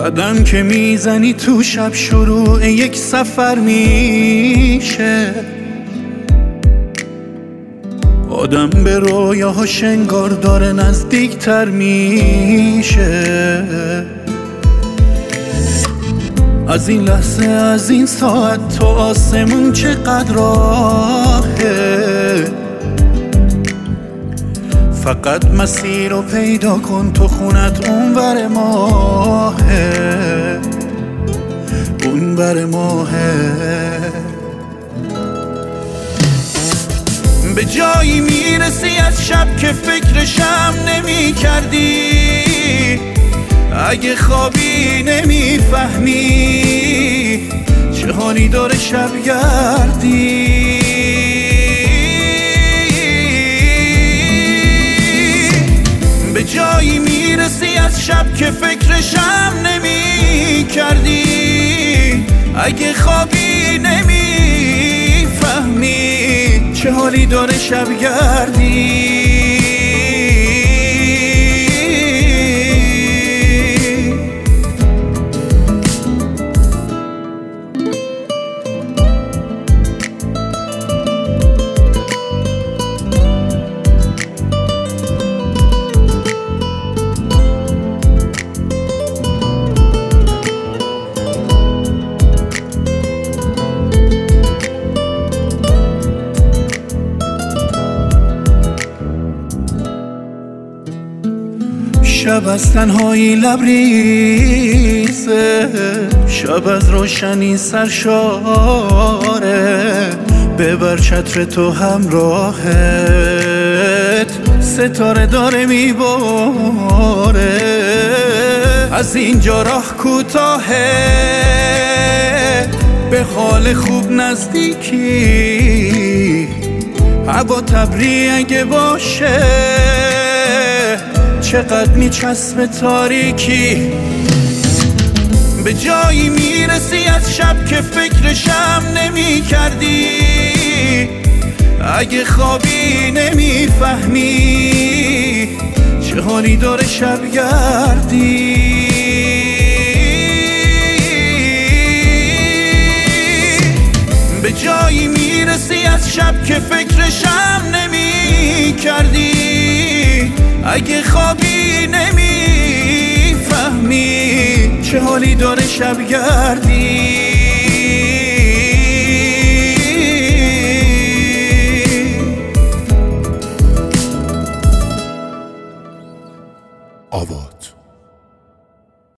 قدم که میزنی تو شب شروع یک سفر میشه. آدم به رویاهاش انگار داره نزدیکتر میشه. از این لحظه از این ساعت تو آسمون چقدر راهه. فقط مسیر رو پیدا کن، تو خونت اونور ماهه، اونور ماهه. به جایی میرسی از شب که فکرشم نمی کردی. اگه خوابی نمیفهمی چه حالی داره شبگردی. به جایی میرسی از شب که فکرشم نمی کردی. اگه خوابی نمیفهمی چه حالی داره شبگردی. شب از تنهایی لبریزه، شب از روشنی سرشاره. ببر چتر تو همراهت، ستاره داره میباره. از اینجا راه کوتاهه، به حال خوب نزدیکی. هوا تبری اگه باشه چقدر میچسبه تاریکی. به جایی میرسی از شب که فکرشم نمی کردی. اگه خوابی نمیفهمی چه حالی داره شبگردی. به جایی میرسی از شب که فکرشم نمی کردی. اگه خوابی نمیفهمی چه حالی داره شبگردی. آوات